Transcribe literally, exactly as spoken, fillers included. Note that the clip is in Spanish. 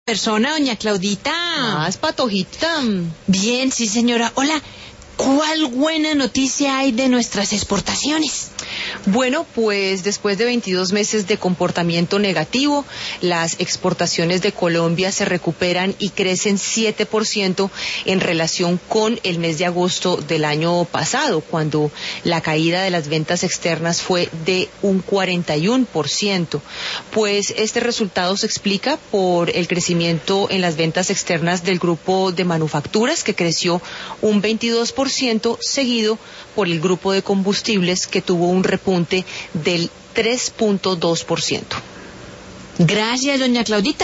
persona, doña Claudita. Más patojita. Bien, sí, señora. Hola, ¿cuál buena noticia hay de nuestras exportaciones? Bueno, pues después de veintidós meses de comportamiento negativo, las exportaciones de Colombia se recuperan y crecen siete por ciento en relación con el mes de agosto del año pasado, cuando la caída de las ventas externas fue de un cuarenta y uno por ciento. Pues este resultado se explica por el crecimiento en las ventas externas del grupo de manufacturas, que creció un veintidós por ciento, seguido por el grupo de combustibles, que tuvo un repunte del tres punto dos por ciento. Gracias, doña Claudita.